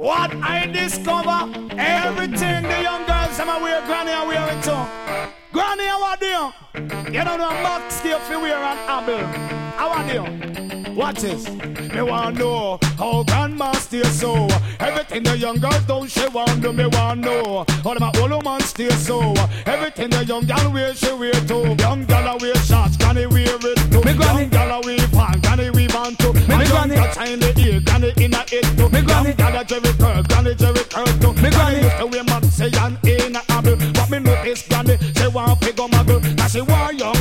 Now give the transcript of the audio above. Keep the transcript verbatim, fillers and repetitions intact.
What I discover, everything the young girls them a wear, granny a wear it too. Granny, I want you. You don't know Max here for wear an apple. I want you. Watch this. Me want know how grandma stay so. Everything the young girls don't she want do. Me want know how my old man stay so. Everything the young girl wear she wear too. Young girl a wear shorts, granny wear it too. Me granny girl a wear pants, granny we want to. Me granny a in the ear, granny in a head too. Me granny girl a Jerry curl, granny Jerry curl too. Me granny used to wear Maxi and in a apple, but me notice granny she want figure muggle. Now she want young